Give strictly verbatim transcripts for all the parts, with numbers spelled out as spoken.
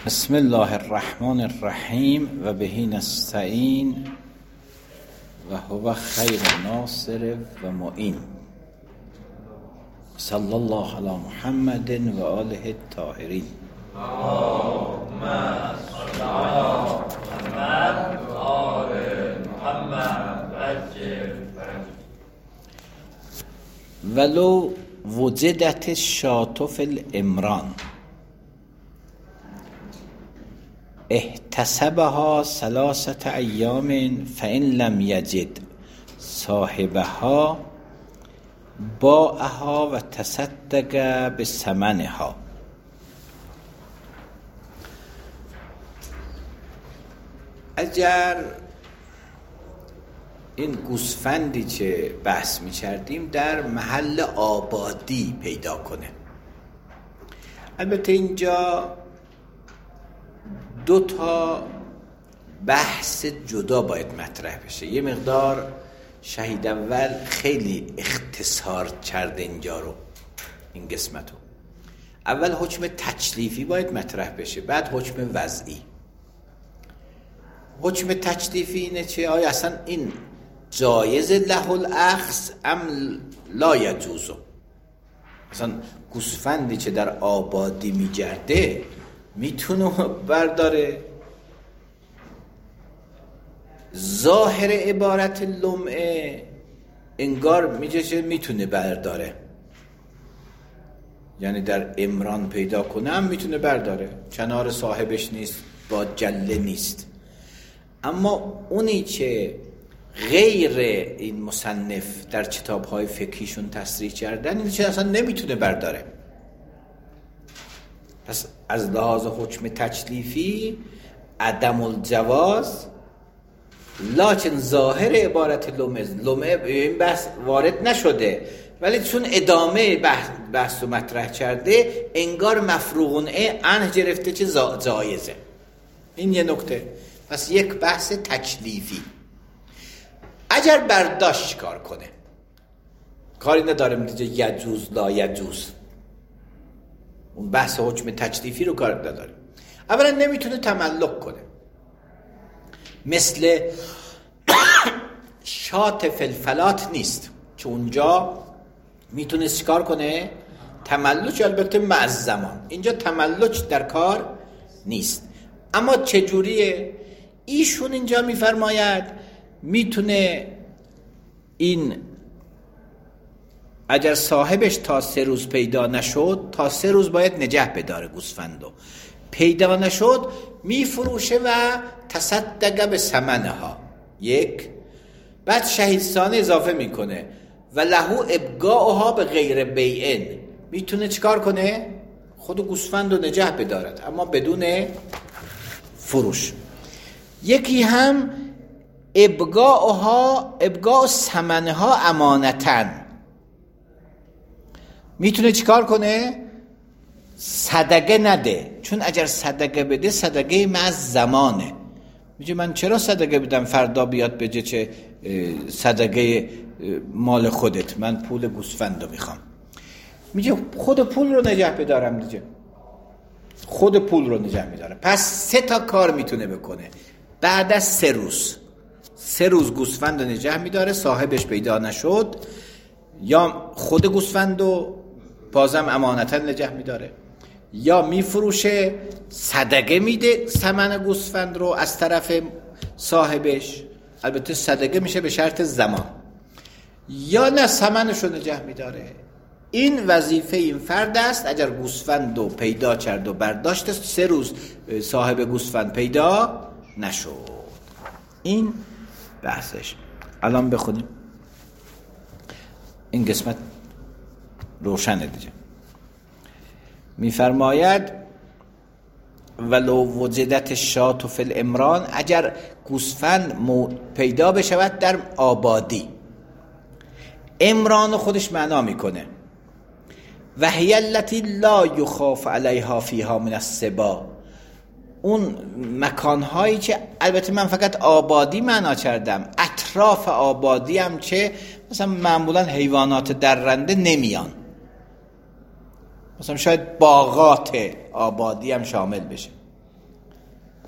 بسم الله الرحمن الرحیم و بهی نستعین و هو خیر ناصر و معین. صلی الله علی محمد و آله الطاهرین. اللهم صل علی محمد و آل محمد عجل. ولو وجدت الشاة فی الامران احتسبها ثلاثة ایام فإن لم یجد صاحبها باعها و تصدق بثمنها. اگر این گوسفندی که بحث می کردیم در محل آبادی پیدا کنه، البته اینجا دو تا بحث جدا باید مطرح بشه. یه مقدار شهید اول خیلی اختصار کرده اینجا رو، این قسمت رو. اول حکم تکلیفی باید مطرح بشه، بعد حکم وضعی. حکم تکلیفی اینه چه؟ آیا اصلا این جایز له الاخذ ام لا یجوز؟ اصلا گوسفندی که در آبادی میگرده میتونه برداره؟ ظاهر عبارت لمعه انگار میگه که میتونه برداره، یعنی در امران پیدا کنم میتونه برداره، کنار صاحبش نیست، با جله نیست. اما اونی که غیر این مصنف در کتاب‌های فقهیشون تصریح کردن اینی که اصلا نمیتونه برداره. پس از لحاظ حکم تکلیفی عدم الجواز، لکن ظاهر عبارت لمعه لمعه به این بحث وارد نشده، ولی چون ادامه بحث, بحث رو مطرح کرده انگار مفروغ عنه گرفته که جایزه. این یه نکته. پس یک بحث تکلیفی. اگر برداشت کار کنه، کاری نداره میگه یجوز لا یجوز، اون بحث حکم تکلیفی رو کار نداره. اولا نمیتونه تملک کنه، مثل شات فلفلات نیست که اونجا میتونه چیکار کنه؟ تملک، البته مع زمان. اینجا تملک در کار نیست. اما چجوریه؟ ایشون اینجا میفرماید میتونه این اگر صاحبش تا سه روز پیدا نشد، تا سه روز باید نگه بداره گوسفندو، پیدا نشد میفروشه و تصدق به ثمنها. یک، بعد شهیدستانه اضافه میکنه و لهو ابقاؤها به غیر بیعن، میتونه چیکار کنه؟ خود گوسفندو نگه بدارد اما بدون فروش. یکی هم ابقاؤها ابقاء ثمنها امانتن، میتونه چیکار کنه؟ صدقه نده، چون اگر صدقه بده صدقه مع زمانه. میگه من چرا صدقه بدم فردا بیاد بگه چه صدقه مال خودت، من پول گوسفندو میخوام. میگه خود پول رو نگه بدارم دیگه، خود پول رو نگه میداره. پس سه تا کار میتونه بکنه. بعد از سه روز سه روز گوسفند رو نگه میداره، صاحبش پیدا نشد، یا خود گوسفند رو بازم امانتا نگه میداره، یا میفروشه صدقه میده ثمن گوسفند رو از طرف صاحبش، البته صدقه میشه به شرط زمان، یا نه ثمنش رو نگه میداره. این وظیفه این فرد است. اگر گوسفند رو پیدا کرد و برداشت، سه روز صاحب گوسفند پیدا نشد. این بحثش. الان بخونیم این قسمت روشنه دیگه. میفرماید ولو وجدت الشاة فی الامران، اگر گوسفند پیدا بشود در آبادی. امران خودش معنا میکنه و هی التی لا یخاف علیها فیها من السباع، اون مکانهایی که البته من فقط آبادی معنا کردم، اطراف آبادی هم که مثلا معمولا حیوانات درنده نمیان، مثلا شاید باغات آبادی هم شامل بشه.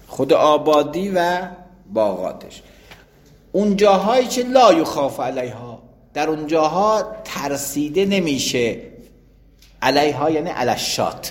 خود آبادی و باغاتش. اون جاهایی که لا یخاف علیها، در اون جاها ترسیده نمیشه. علیها یعنی علشات.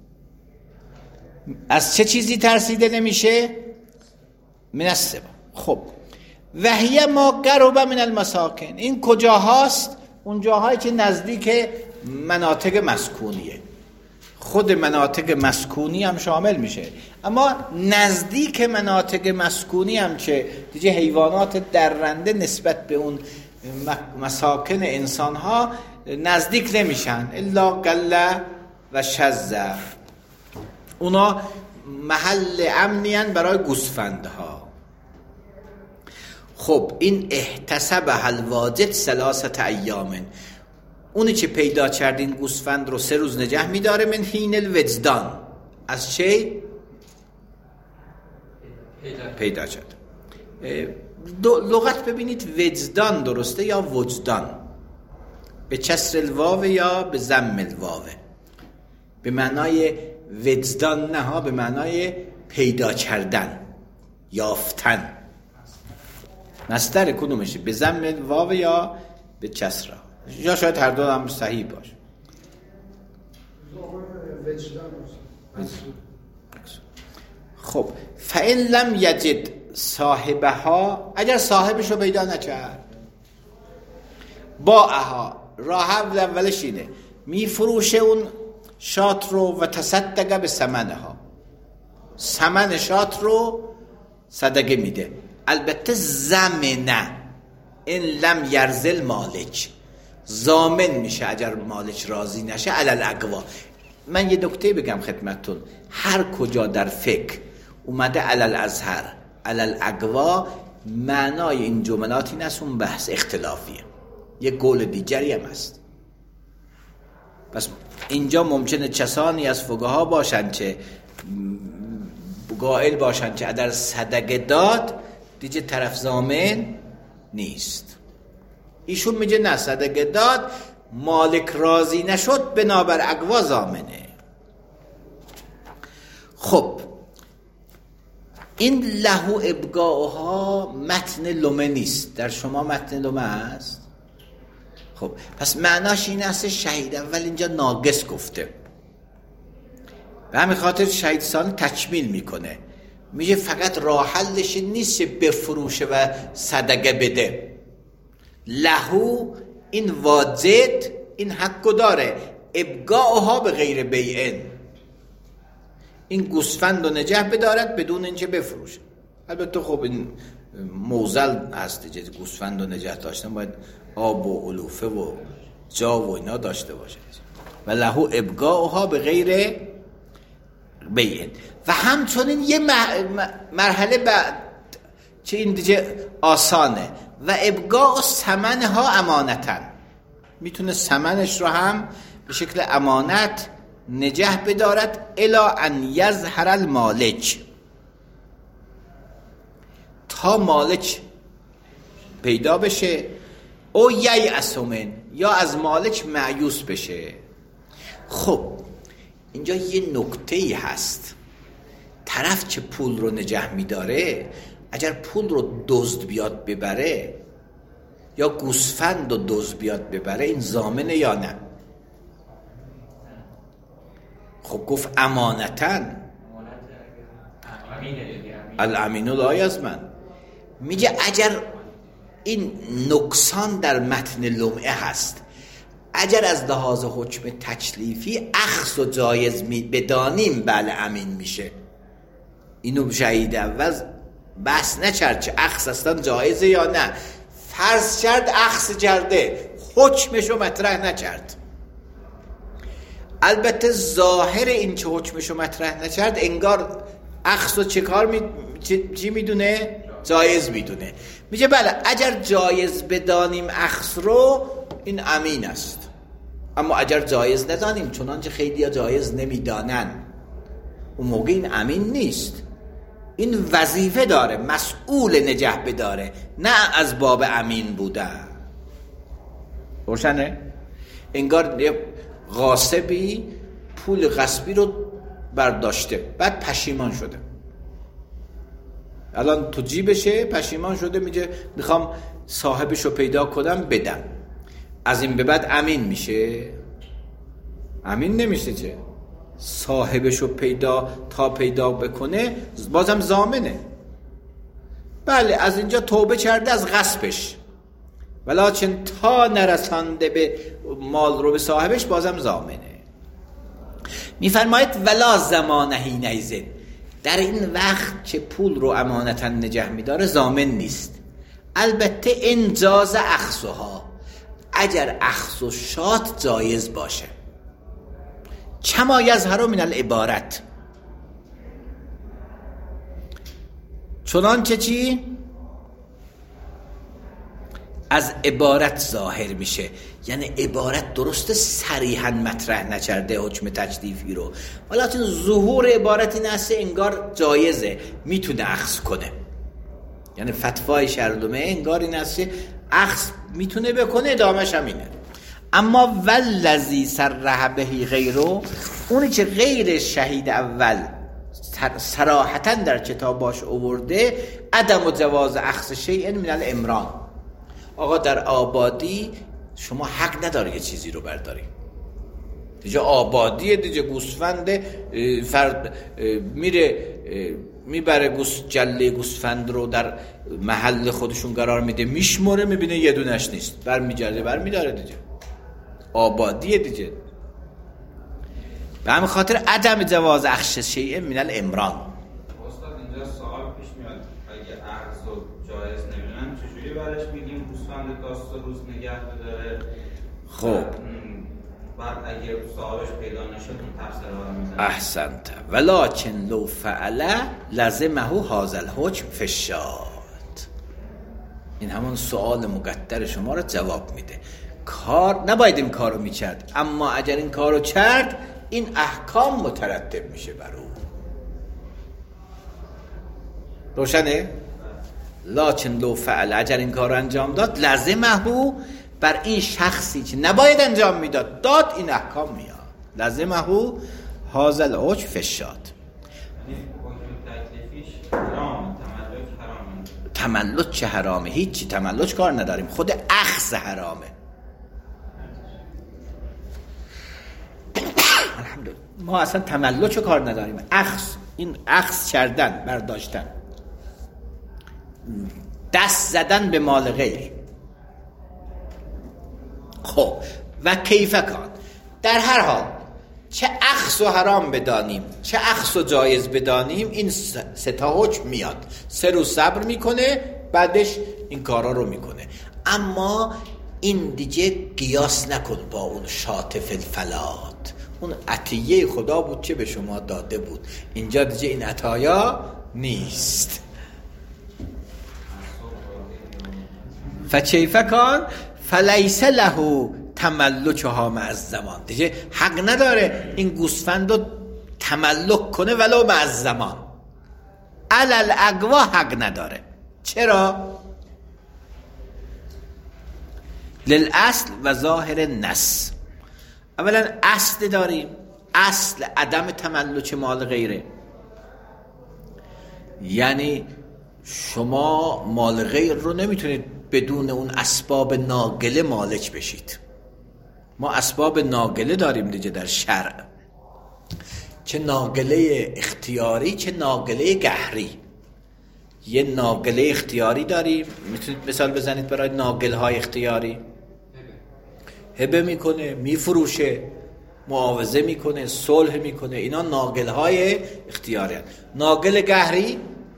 از چه چیزی ترسیده نمیشه؟ من السبا. خب وهی ما قرب من المساکن، این کجاهاست؟ اون جاهایی که نزدیک مناطق مسکونیه. خود مناطق مسکونی هم شامل میشه، اما نزدیک مناطق مسکونی هم که دیگه حیوانات درنده نسبت به اون مساکن انسان ها نزدیک نمیشن، الا قله و شذ. اونا محل امنیان برای گوسفندها. خب این احتسب الواجد ثلاثه ایام، اونی که پیدا کردین گوسفند رو سه روز نگه میداره. من حین الوجدان، از چه؟ پیدا کرد. لغت ببینید وجدان درسته یا وجدان؟ به کسر الواو یا به ضم الواو؟ به معنای وجدان نه ها، به معنای پیدا کردن، یافتن. مصدر کدومشه؟ به ضم الواو یا به کسر؟ یا شاید هر دو هم صحیح باشه. خب فإن لم یجد صاحبها، اگر صاحبش رو پیدا نکرد، باعها، راه اولش اینه میفروشه اون شات رو و تصدق به ثمنها، ثمن شات رو صدقه میده. البته ضمنه ان لم یرزل مالک، ضامن میشه اگر مالک راضی نشه علل اقوا. من یه نکته بگم خدمتتون، هر کجا در فقه اومده علل ازهر علل اقوا، معنای این جملات این است، اون بحث اختلافیه. یه قول دیگری هم هست. پس اینجا ممکنه کسانی از فقها باشن که قائل باشن که اگر صدقه داد دیگه طرف ضامن نیست. ایشون میگه نه، صدقه داد مالک راضی نشد بنابر اقوا ضامنه. خب این لهو ابقاؤها متن لمه نیست. در شما متن لمه هست؟ خب پس معناش این است شهید اول اینجا ناقص گفته، به همین خاطر شهید ثانی تکمیل میکنه، میگه فقط راه حلش نیست بفروشه و صدقه بده. لهو این واجد این حقو داره، ابقاؤها به غیر بیعن، این گوسفند رو نگه بدارد بدون اینکه بفروشه. البته خب این موزل هست دیگه، گوسفند رو نگه داشتن باید آب و علوفه و جا و اینا داشته باشه. و لهو ابقاؤها به غیر بیعن. و همچنین یه مرحله بعد که این دیگه آسانه، و ابقاء ثمنها امانتن، میتونه ثمنش رو هم به شکل امانت نگه بدارد الا ان یظهر المالک، تا مالک پیدا بشه، او ییأس من، یا از مالک مایوس بشه. خب اینجا یه نکته‌ای هست، طرف که پول رو نگه میداره اگر پول رو دزد بیاد ببره یا گوسفند رو دزد بیاد ببره این ضامنه یا نه؟ خب گفت امانتن، الامین لا یضمن. میگه اگر این نقصان در متن لمعه هست، اگر از لحاظ حکم تکلیفی اخذ و جایز می بدانیم بله امین میشه. اینو شهید اول بحث نکرد که اخذ اصلا جایزه یا نه، فرض کرد اخذ کرده، حکمشو مطرح نکرد. البته ظاهر این که حکمشو مطرح نکرد انگار اخذو چه کار می... چی میدونه؟ جایز میدونه. میگه بله اگر جایز بدانیم اخذ رو این امین است، اما اگر جایز ندانیم چنانچه خیلی ها جایز نمیدانن اون موقع این امین نیست. این وظیفه داره، مسئول نگه بداره، نه از باب امین بودن. روشنه؟ انگار یه غاصبی پول غصبی رو برداشته بعد پشیمان شده، الان تو جیبشه، پشیمان شده، میگه میخوام صاحبشو پیدا کنم بدم. از این به بعد امین میشه؟ امین نمیشه. چه صاحبشو پیدا تا پیدا بکنه بازم ضامنه. بله از اینجا توبه کرده از غصبش، ولکن تا نرسانده به مال رو به صاحبش بازم ضامنه. میفرماید ولا زمان حین ایزن، در این وقت که پول رو امانتا نگه میداره ضامن نیست. البته انجاز اخذها، اگر اخذ و شات جایز باشه، کما یظهر من العبارت، چنانچه چی از عبارت ظاهر میشه. یعنی عبارت درست صریحا مطرح نکرده حکم تجدیفی رو، ولیکن ظهور عبارت این است انگار جایزه، میتونه اخذ کنه. یعنی فتوای شرلومه انگار این است اخذ میتونه بکنه، ادامهش هم اینه. اما والذی صرح به غیره، اونی که غیر شهید اول صراحتا در کتاب باش آورده، عدم و جواز اخذ شیء من الامران. آقا در آبادی شما حق نداره یه چیزی رو برداری. دیگه آبادیه، دیگه گوسفند فرد میره میبره گوس جله گوسفند رو در محل خودشون قرار میده، میشموره، میبینه یه دونش نیست، برمیگرده برمیداره. دیگه آبادیه دیگه. به همین خاطر عدم جواز اخذ شیء من الامران. استاد اینجا سوال پیش میاد، اگه اخذ رو جایز نمیدونن چجوری برش میگیم گوسفند تا سه روز نگه بداره؟ خب بعد اگه صاحبش پیدا نشد اون تفسیر رو میزنه. احسنت. ولکن لو فعل لزمه هذا الحکم فی الشات. این همون سوال مقدر شما رو جواب میده. کار نباید این کارو میکرد، اما اگر این کارو کرد این احکام مترتب میشه بر او. روشنه؟ لکن لو فعل، اگر این کارو انجام داد، لزمه بر این شخصی که نباید انجام میداد داد این احکام میاد. لزمه هذا الحکم فی الشات. یعنی حکم تکلیفیش حرام، تملک حرامه. تملک چه حرامه؟ هیچی تملک کار نداریم، خود اخذ حرامه. الحمدلله ما اصلا تملک کار نداریم. اخذ، این اخذ کردن، برداشتن، دست زدن به مال غیر. خب و کیف کان، در هر حال چه اخذ و حرام بدانیم چه اخذ و جایز بدانیم، این سه تا حکم میاد. سه روز صبر میکنه، بعدش این کارا رو میکنه. اما این دیگه قیاس نکن با اون شاطف الفلات، اون عطیه خدا بود که به شما داده بود. اینجا دیگه این عطایا نیست. فکیف کان فلیس له تملکها مع الزمان، دیگه حق نداره این گوسفند رو تملک کنه ولو مع الزمان. علل اقوا حق نداره. چرا؟ للاصل و ظاهر النص. اولا اصل داریم، اصل عدم تملک مال غیره. یعنی شما مال غیر رو نمیتونید بدون اون اسباب ناگله مالک بشید. ما اسباب ناگله داریم دیگه در شرع، چه ناگله اختیاری چه ناگله قهری. یه ناگله اختیاری داریم، میتونید مثال بزنید برای ناگله های اختیاری؟ هبه میکنه، میفروشه، معاوضه میکنه، صلح میکنه، اینا ناگله های اختیاری هست. ناگل قهری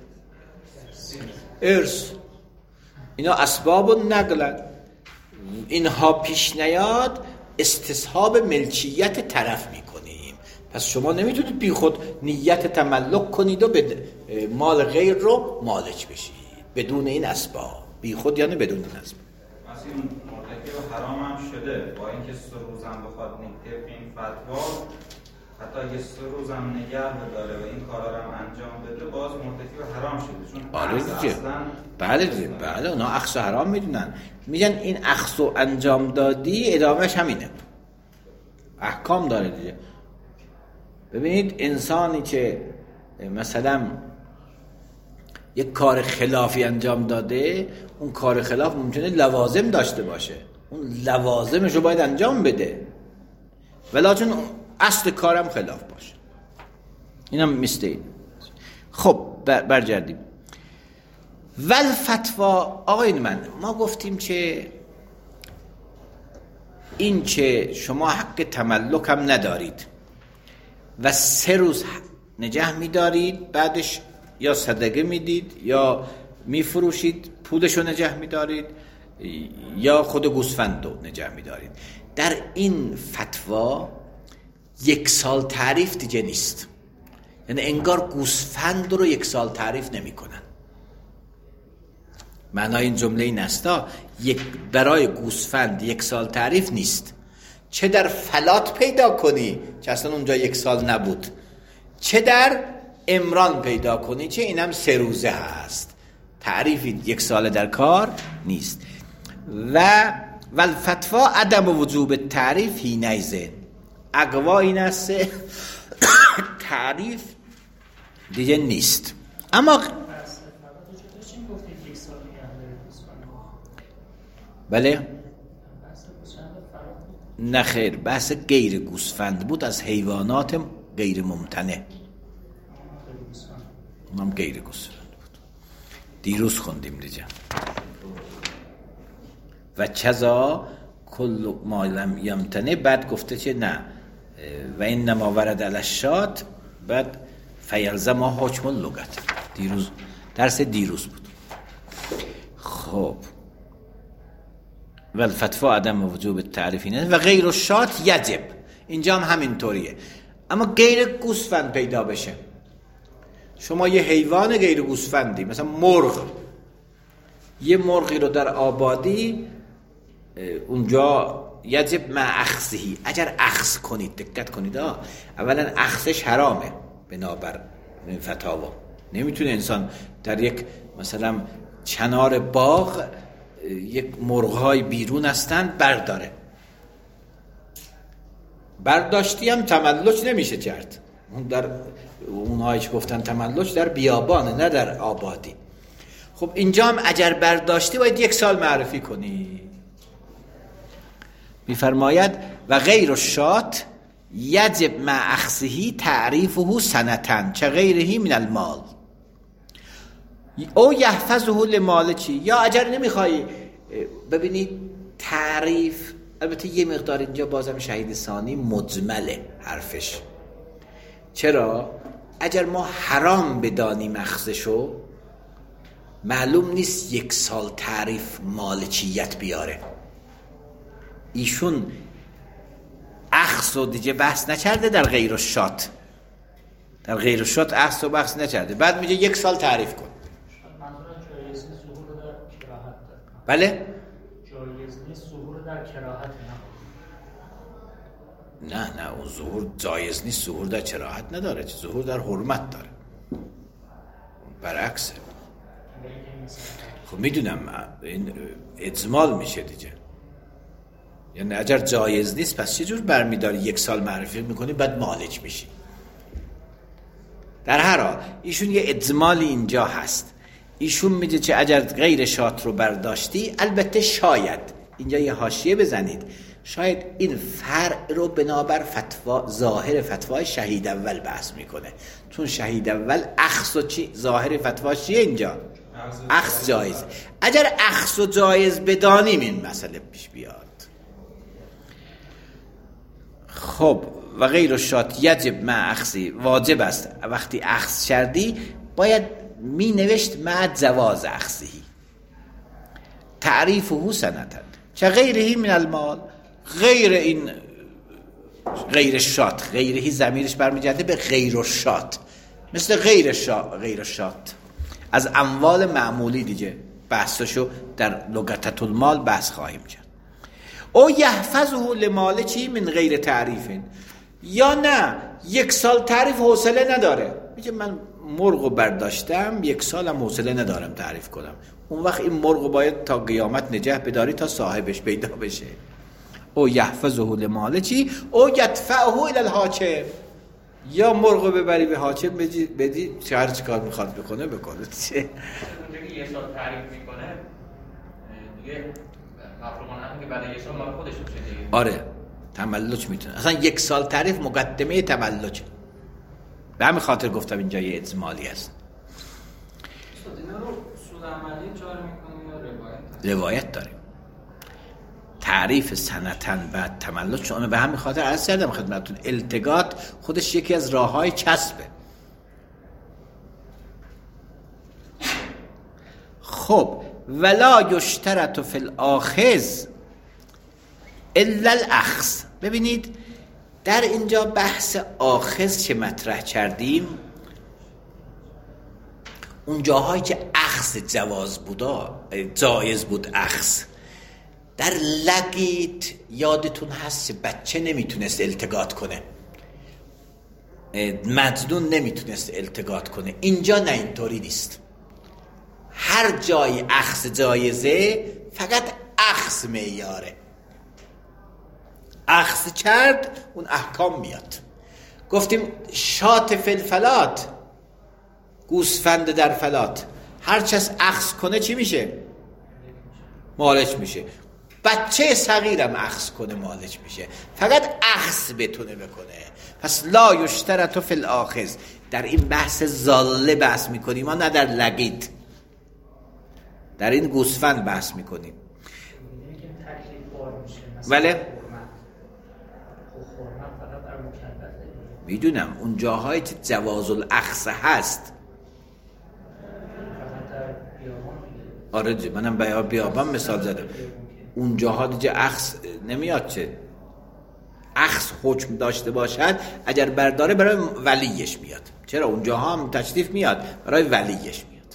ارث، اینا اسباب نقلن. اینها پیش نیاد استصحاب ملکیت طرف میکنیم. پس شما نمیتونید بی خود نیت تملک کنید و به مال غیر رو مالک بشید بدون این اسباب. بی خود یعنی بدون این اسباب. مثلا این مرتکب حرام هم شده، با اینکه سه روزم بخواد نکته این فتوا، حتی اگه سه روزم نگه بداره و این کارا رو هم انجام بده، باز مرتکب حرام شده. چون آره دیگه. اصلا بله دیگه. بله اونا اخذ حرام میدونن، میگن این اخذ و انجام دادی ادامهش همینه، احکام داره دیگه. ببینید انسانی که مثلا یک کار خلافی انجام داده، اون کار خلاف ممکنه لوازم داشته باشه، اون لوازمشو باید انجام بده ولکن اصل کارم خلاف باشه. اینم مثل این. خب برگردیم. ول فتوا. آقای من ما گفتیم که این که شما حق تملک هم ندارید و سه روز نگه میدارید، بعدش یا صدقه میدید یا میفروشید پولشو نگه میدارید یا خود گوسفند رو نگه میدارید. در این فتوا یک سال تعریف دیگه نیست، یعنی انگار گوسفند رو یک سال تعریف نمی کنن. معنای این جمله این استا یک برای گوسفند یک سال تعریف نیست، چه در فلات پیدا کنی که اصلا اونجا یک سال نبود، چه در امران پیدا کنی چه اینم سه روزه هست، تعریفی یک سال در کار نیست. و والفتوا عدم وجوب تعریف هی نیزه. اقوا این است تعریف دیگه نیست. اما بله نه خیر، بحث غیر گوسفند بود، از حیوانات غیر ممتنع، اونم غیر گوسفند بود، دیروز خوندیم دیگه. و چذا کل ما لم یمتنع، بعد گفته چه نه و این نما ورد الاشات، بعد فیلزم ها حکم اللغت. دیروز درس دیروز بود. خب و الفتوا عدم وجوب تعریفی نه و غیر الشات یجب، اینجا هم همینطوریه. اما غیر گوسفند پیدا بشه، شما یه حیوان غیر گوسفندی مثلا مرغ، یه مرغی رو در آبادی اونجا یجب مع اخذهی، اگر اخذ کنید، دقت کنید ها، اولا اخذش حرامه بنابر فتاوا، نمیتونه انسان در یک مثلا چنار باغ یک مرغ‌های بیرون هستند برداره، برداشتی هم تملک نمیشه کرد. اون در اونهایی که گفتن تملک در بیابانه نه در آبادی. خب اینجا هم اگر برداشتی باید یک سال معرفی کنی. میفرماید و غیر الشات یجب مع اخذه تعریفه سنتن چه غیرهی من المال او یحفظه لمالکی. یا اگر نمیخوای، ببینید تعریف البته یه مقدار اینجا بازم شهید ثانی مجمله حرفش. چرا؟ اگر ما حرام بدانیم اخذشو، معلوم نیست یک سال تعریف مالکیت بیاره. ایشون اخذ و دیگه بحث نکرده در غیر الشات، در غیر الشات اخذ و بحث نکرده، بعد میگه یک سال تعریف کن. بله؟ جایز نیست ظهور در کراهت نه. نه نه اون ظهور جایز نیست، ظهور در کراهت نداره، ظهور در حرمت داره، برعکسه. خب میدونم این اجمال میشه دیگه، یعنی اگر جایز نیست پس چه جور برمیداری یک سال معرفی میکنی بعد مالک میشی؟ در هر حال ایشون یه اجمالی اینجا هست. ایشون میگه که اگر غیر شات رو برداشتی، البته شاید اینجا یه حاشیه بزنید، شاید این فرع رو بنابر فتوا ظاهر فتوای شهید اول بحث میکنه، چون شهید اول اخذ و چی ظاهر فتوا چیه اینجا؟ اخذ جایز. اگر اخذ و جایز بدانیم این مسئله پیش بیاد. خب و غیر الشات یجب مع اخذی، واجب است وقتی اخذ کردی باید می نوشت مع جواز اخذی تعریفه سنتن چه غیرهی من المال. غیر این غیر الشات، غیرهی ضمیرش برمیگرده به غیر الشات، مثل غیر شا... غیر الشات از اموال معمولی دیگه بحثشو در لغت المال بحث خواهیم کرد. او یحفظه لمالکی من غیر تعریفین، یا نه یک سال تعریف حوصله نداره، میگه من مرغو برداشتم یک سالم حوصله ندارم تعریف کنم، اون وقت این مرغو باید تا قیامت نگه بداری تا صاحبش پیدا بشه. او یحفظه لمالکی او یدفعه الی الحاکم، یا مرغ ببری به حاکم بدی بدی هر چی کار میخواد بکنه بکنه. چه اونجا که یه سال تعریف میکنه دیگه مفهومانه هم که بعد یه سال مال خودش میشه دیگه. آره تملک میتونه. اصلا یک سال تعریف مقدمه تملک. به همین خاطر گفتم اینجا یه اجمالی است. اینا رو اصول عملی جاری میکنیم یا روایت؟ روایت داریم. تعریف سنتن بعد تملک، چون به همین خاطر عرض کردم خدمتتون التقاط خودش یکی از راههای کسبه. خب ولا یشترط فی الاخذ الا الاخذ. ببینید در اینجا بحث آخذ که مطرح کردیم، اون جاهایی که اخذ جواز بودا جایز بود اخذ. در لگیت یادتون هست بچه نمیتونست التقاط کنه، مجنون نمیتونست التقاط کنه. اینجا نه، اینطوری نیست. هر جای اخذ جایزه، فقط اخذ معیاره. اخذ کرد اون احکام میاد. گفتیم شات فلفلات، گوسفند در فلات، هر چس اخذ کنه چی میشه؟ مالش میشه. بچه صغیرم اخذ کنه مالش میشه، فقط اخذ بتونه بکنه. پس لا یشترط فی الاخذ. در این بحث زاله بحث میکنیم ما، نه در لگید. در این گوسفند بحث میکنیم. ولی میدونم اون جاهایی که جواز الاخذ هست. آره منم بیا بیابان مثال زدم. اون جاها دیگه اخذ نمیاد. چه اخذ حکم داشته باشد اگر برداره برای ولیش میاد. چرا اون جاها هم تشریف میاد، برای ولیش میاد.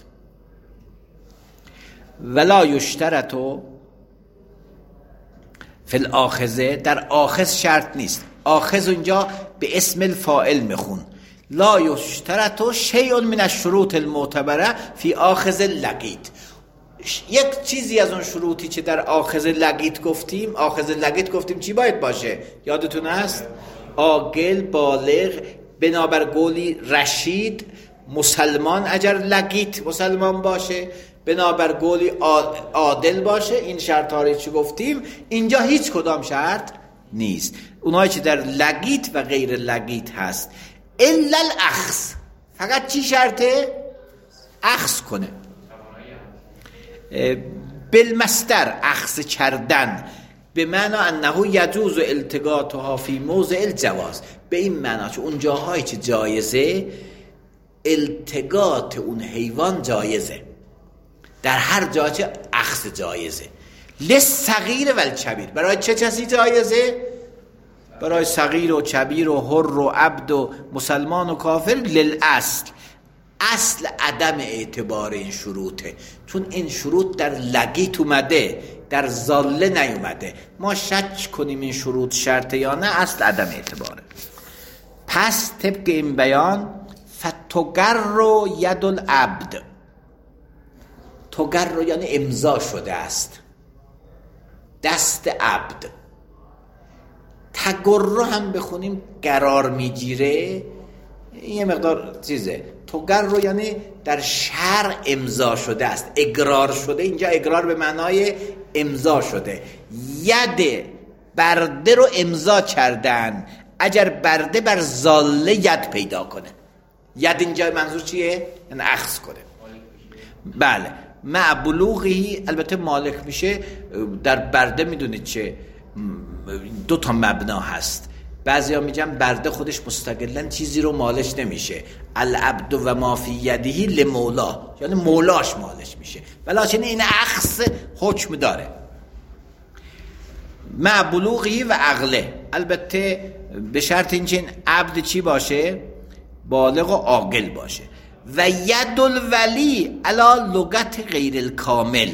ولا یشترط فی الاخذه، در آخذ شرط نیست. آخذ اونجا به اسم الفاعل میخون. لا یشترط شیء من الشروط المعتبره فی آخذ لقیت. یک چیزی از اون شروطی که در آخذ لقیت گفتیم، آخذ لقیت گفتیم چی باید باشه؟ یادتون هست؟ عاقل، بالغ، بنابر قولی رشید، مسلمان اگر لقیت مسلمان باشه، بنابر قولی عادل باشه. این شرط ها رو چی گفتیم؟ اینجا هیچ کدام شرط نیست. اونایی که در لقیت و غیر لقیت هست. الا الاخذ، فقط چی شرطه؟ اخذ کنه. بالمصدر اخذ کردن، به معنی انه یجوز التقاطها فی موضع الجواز. به این معنی که اون جاهایی که جایزه التقاط اون حیوان جایزه، در هر جا که اخذ جایزه. للصغیر و الکبیر، برای چه کسی جایزه؟ برای صغیر و کبیر و حر و عبد و مسلمان و کافر. للاصل، اصل عدم اعتبار این شروطه، چون این شروط در لگیت اومده، در زاله نیومده. ما شک کنیم این شروط شرطه یا نه، اصل عدم اعتباره. پس طبق این بیان فتگر رو ید العبد، تگر رو یعنی امضا شده است، دست عبد. تگر رو هم بخونیم قرار میگیره، یه مقدار چیزه. تگر رو یعنی در شرع امضا شده است، اقرار شده. اینجا اقرار به معنای امضا شده. ید برده رو امضا کردن، اگر برده بر زاله ید پیدا کنه. ید اینجا منظور چیه؟ یعنی اخذ کنه. بله، مع بلوغی البته مالک میشه. در برده میدونید چه دو تا مبنا هست. بعضیا میگن برده خودش مستقلاً چیزی رو مالش نمیشه. العبد و ما فی یده لمولا، یعنی مولاش مالش میشه، ولیکن این اخذ حکم داره. مع بلوغی و عقله، البته به شرط اینکه این عبد چی باشه؟ بالغ و عاقل باشه. و ید الولی علی لغت غیر الکامل.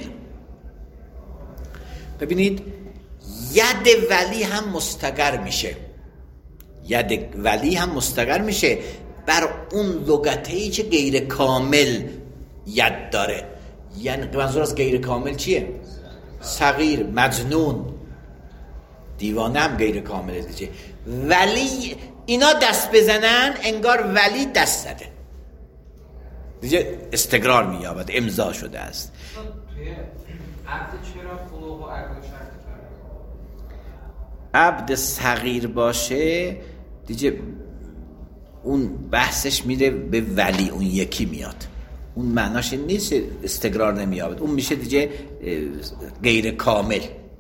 ببینید ید ولی هم مستقر میشه، ید ولی هم مستقر میشه بر اون لغته‌ای که غیر کامل ید داره. یعنی منظور از غیر کامل چیه؟ صغیر، مجنون، دیوانه هم غیر کامله دیگه. ولی اینا دست بزنن انگار ولی دست زده، دیگه استقرار می‌یابد، امضا شده است. توی عقد چرا بلوغ و عقد شرط کرده؟ عبد صغیر باشه دیگه اون بحثش میره به ولی، اون یکی میاد، اون معناش این نیست استقرار نمی‌یابد، اون میشه دیگه غیر کامل.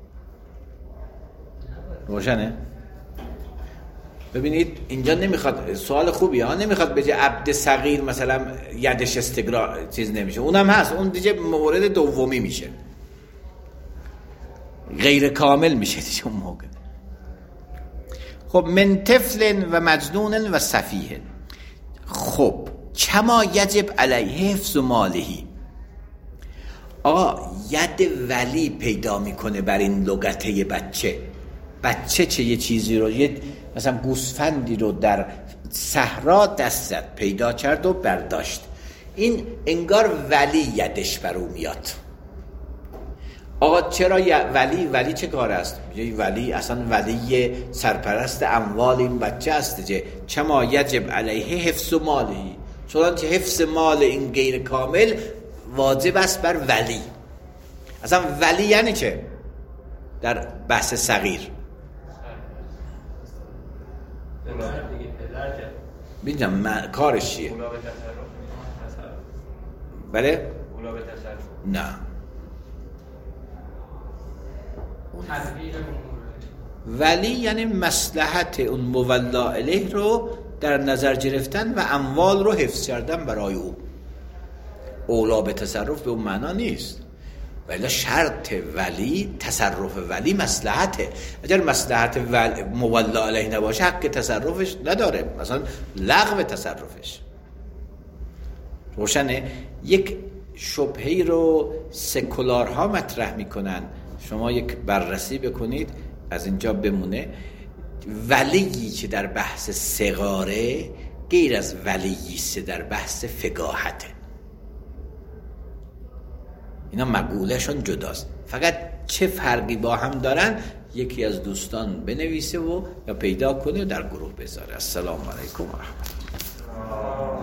روشنه؟ ببینید اینجا نمیخواد، سوال خوبی ها، نمیخواد بگه عبد صغیر مثلا یدش استقرار چیز نمیشه، اونم هست، اون دیگه مورد دومی میشه، غیر کامل میشه دیگه اون موقع. خب من طفل و مجنون و سفیه. خب کما یجب علیه حفظ مالهی. آقا ید ولی پیدا میکنه بر این لغته بچه. بچه چه یه چیزی رو، یه مثلا گوسفندی رو در صحرا دست زد، پیدا کرد و برداشت، این انگار ولی یدش بر او میاد. آقا چرا ولی ولی چه کار است؟ یه ولی اصلا ولی سرپرست اموال این بچه است دیگه. چما یجب علیه حفظ مالی، چنانچه حفظ مال این غیر کامل واجب است بر ولی. اصلا ولی یعنی چه در بحث صغیر؟ بینجام من کارش چیه؟ بله؟ نه ولی یعنی مصلحت اون مولا الیه رو در نظر گرفتن و اموال رو حفظ کردن برای او. اولا به تصرف به اون معنا نیست، ولی شرط ولی تصرف ولی مصلحته. اگر مصلحت مولا علیه نباشه حق تصرفش نداره، مثلا لغو تصرفش. روشنه؟ یک شبهه‌ای رو سکولارها مطرح میکنن، شما یک بررسی بکنید از اینجا بمونه. ولیی که در بحث صغاره غیر از ولیی است در بحث فقاهته. اینا مقولهشون جداست، فقط چه فرقی با هم دارن یکی از دوستان بنویسه و یا پیدا کنه در گروه بذاره. السلام علیکم و رحمت الله.